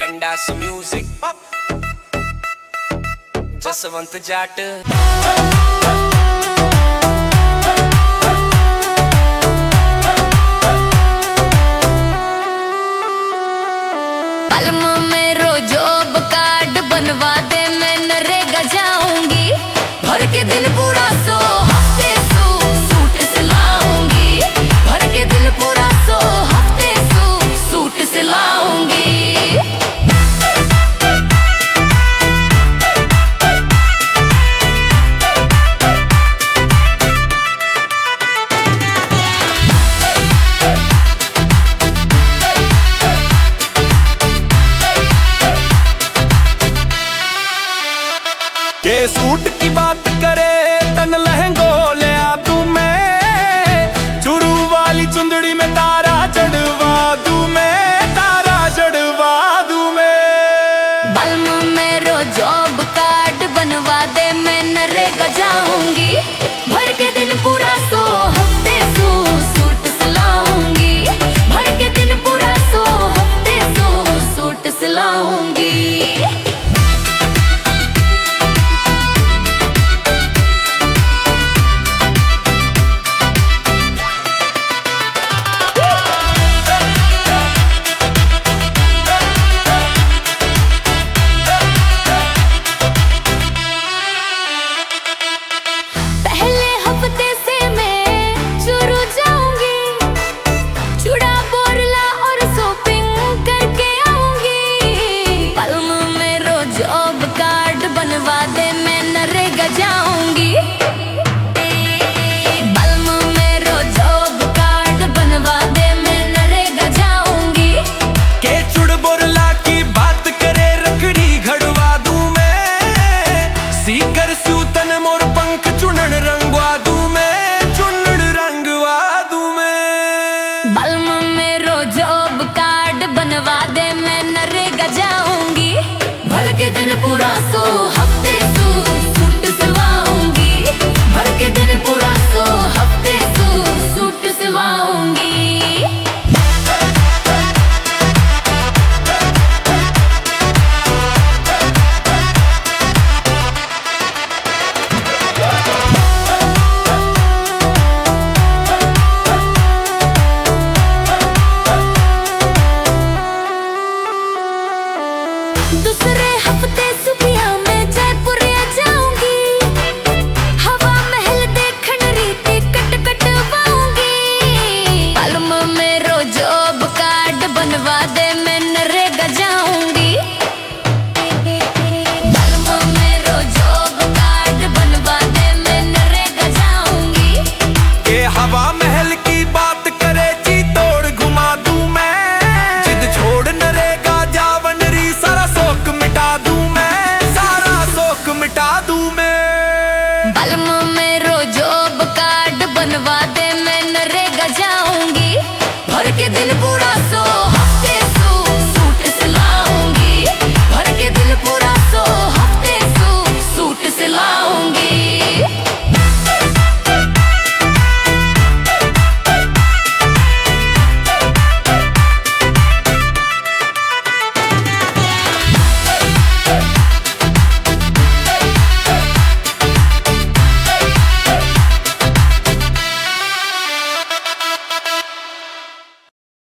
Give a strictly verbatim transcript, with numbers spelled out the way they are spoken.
Pendas music Jaswant Jat पलम में रोजोब card बनवा दे, मैं नरेगा जाऊंगी। भर के दिन पूरा सो हफ्ते सू सूट सिलाऊंगी। भर के दिन पूरा सो हफ्ते सू सूट सिलाऊंगी। के सूट की बात करे तन लहंगो ले आ तू, मैं चुरू वाली चुंदड़ी में तारा चढ़वा दू, मैं तारा चढ़वा दू मैं। बलम में रोजोब कार्ड बनवा दे, मैं नरेगा जाऊंगी। भर के दिन पूरा सो हफ्ते सू सूट सिलाऊंगी। भर के दिन पूरा सो हफ्ते सू सूट सिलाऊंगी। जाऊंगी बलम में रोजोब कार्ड बनवा दे, मैं नरेगा जाऊंगी। के चुड़ बोरला की बात करे रखड़ी घड़वा दूं मैं, सीकर सूतन मोर पंख चुनन रंगवा दूं मैं, चुनन रंगवा दूं मैं। बलम में रोजोब कार्ड बनवा दे, मैं नरेगा जाऊंगी। भर के दिन पूरा सो हफ्ते सू सूट सिलवाऊंगी। भर के दिन पूरा सो हफ्ते सू सूट सिलवाऊंगी। दूसरे हफ्ते सुबह में जयपुर जाऊंगी। हवा महल देखन रीति कट कटवाऊंगी। बलम में रोजोब कार्ड बनवा दे, मैं नरेगा